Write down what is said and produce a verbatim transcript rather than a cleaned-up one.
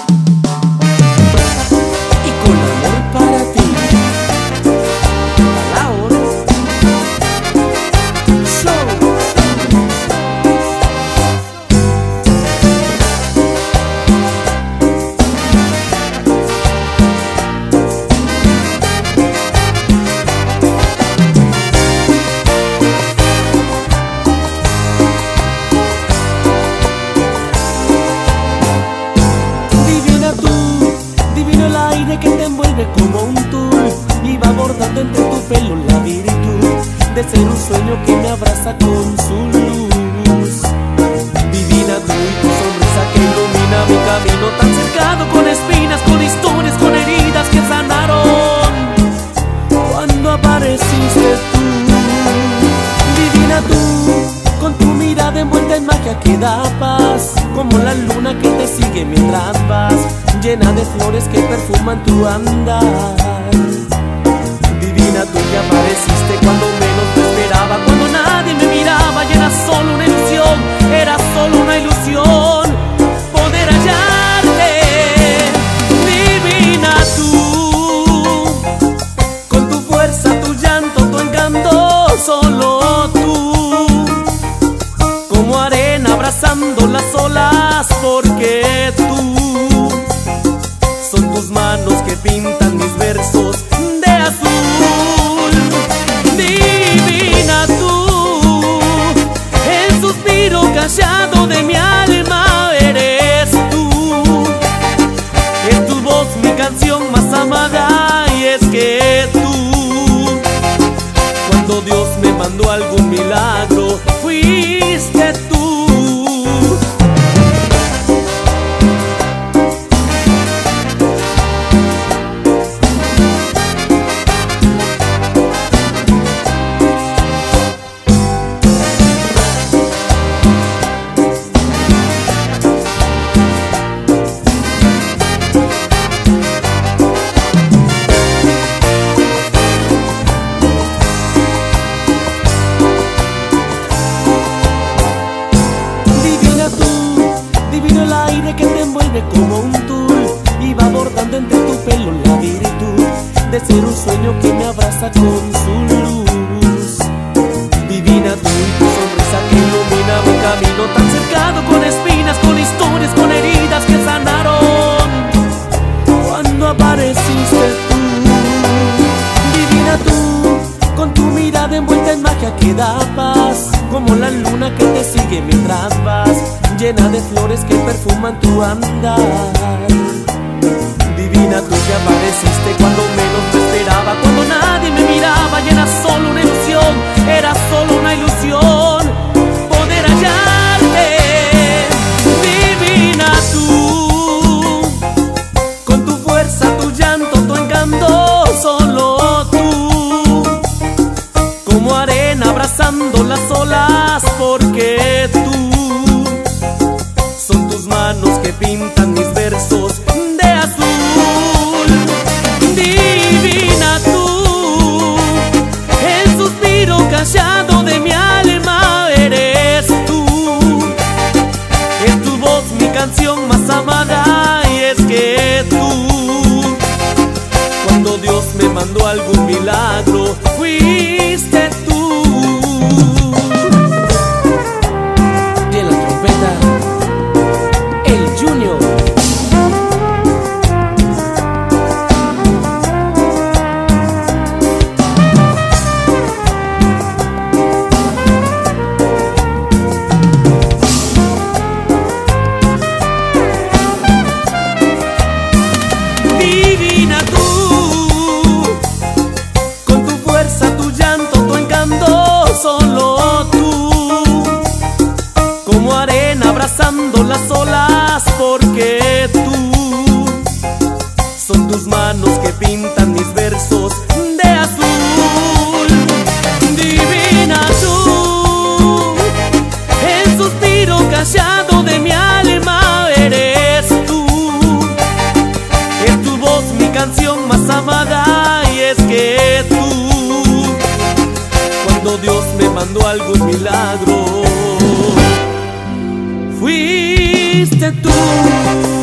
y con amor para ti. Palabras Show. Que te envuelve como un tul y va bordando entre tu pelo la virtud de ser un sueño que me abraza con su luz. Divina tú y tu sonrisa que ilumina mi camino tan cercado, con espinas, con historias, con heridas que sanaron cuando apareciste tú. Divina tú, con tu mirada envuelta en magia que da paz, como la luna que te sigue mientras vas, llena de flores que perfuman tu andar. Divina tú que apareciste cuando menos me esperaba, cuando nadie me miraba y era solo una ilusión, era solo una ilusión poder hallarte. Divina tú, con tu fuerza, tu llanto, tu encanto, solo tú, como arena abrazando las olas, porque tú son tus manos que pintan mis versos de azul. Divina tú, el suspiro callado de mi alma eres tú. Es tu voz mi canción más amada, y es que tú, cuando Dios me mandó algún milagro, fuiste tú. Que te envuelve como un tul y va bordando entre tu pelo la virtud de ser un sueño que me abraza con su luz. Divina tú y tu sonrisa que ilumina mi camino tan cercado, con espinas, con historias, con heridas que sanaron cuando apareciste tú. Divina tú, con tu mirada envuelta en magia que da paz, como la luna que te sigue mientras vas, llena de flores que perfuman tu andar. Divina tú que apareciste cuando menos me esperaba, cuando nadie me miraba y era solo una ilusión, era solo una ilusión poder hallarte. Divina tú, con tu fuerza, tu llanto, tu encanto, solo tú, como arena abrazando las olas, porque tú son tus manos que pintan mis versos de azul. Divina tú, el suspiro callado de mi alma eres tú. Es tu voz mi canción más amada, y es que tú, cuando Dios me mandó algún milagro, fuiste tú. Y en la trompeta Junior. Divina tú, con tu fuerza, tu llanto, tu encanto, solo tú, como arena abrazando las olas, porque tú, son tus manos que pintan mis versos de azul. Divina tú, el suspiro callado de mi alma eres tú. Es tu voz mi canción más amada, y es que tú, cuando Dios me mandó algún milagro, fuiste tú.